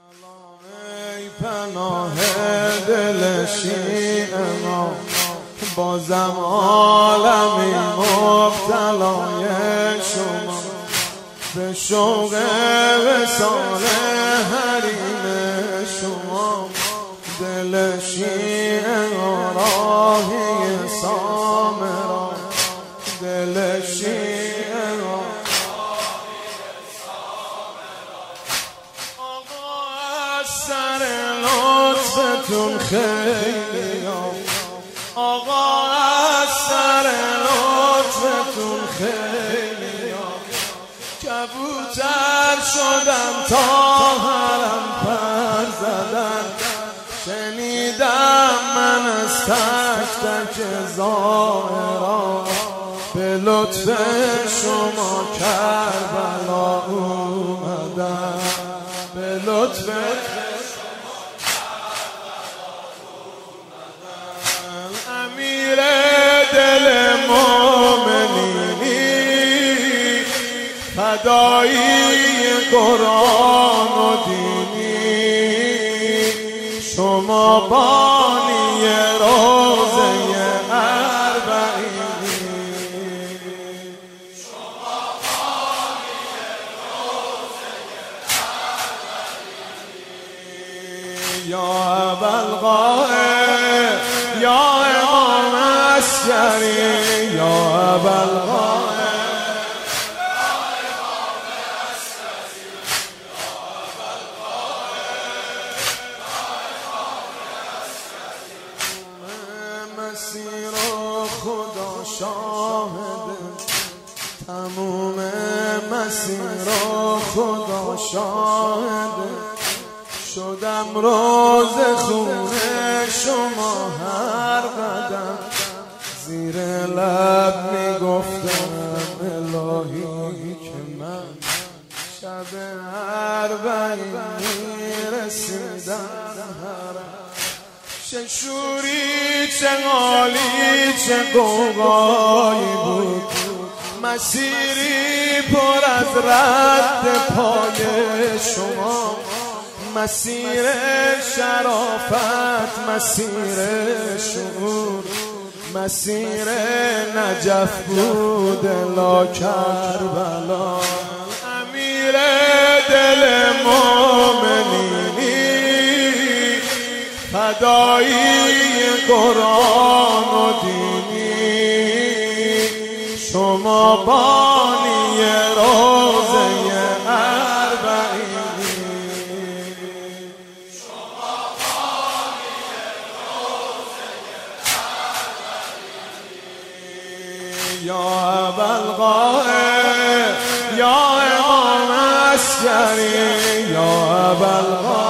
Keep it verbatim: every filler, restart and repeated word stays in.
ای پناه دل شیع ما، بازم عالمی مبتلای شما، به شوق وصال حریم شما. دل شیع راهی سامرا، دل شیع سر لطفتون خیلی آقا، از سر لطفتون خیلی کبوتر شدم تا حرم پر زدن. شنیدم من از تک تک ظاهران، به لطف شما کربلا اومدن، به لطف امیر دل مومنینی، فدایی قرآن و دینی. شما بانی روزه اربعینی، شما بانی روزه اربعینی. یا ابوالقاسم یا امام عسکری، یا ابوالقاسم مسیر خدا شاهده، تموم مسیر خدا شاهده. شدم روز خونه شما هر قدم، زیر لب میگفتم الهی که من شب اربعین میرسیدم حرم. چه شوری چه غالی چه غوغایی بود، مسیری پر از رد پای شما. مسیر شرافت، مسیر شعور، مسیر نجف بود لا کربلا. امیر دل مومنینی، فدایی قرآن و دینی. شما بانی روزه اربعینی، شما بانی روزه اربعینی. یا ابوالقاسم یا امام عسکری، یا ابوالقاسم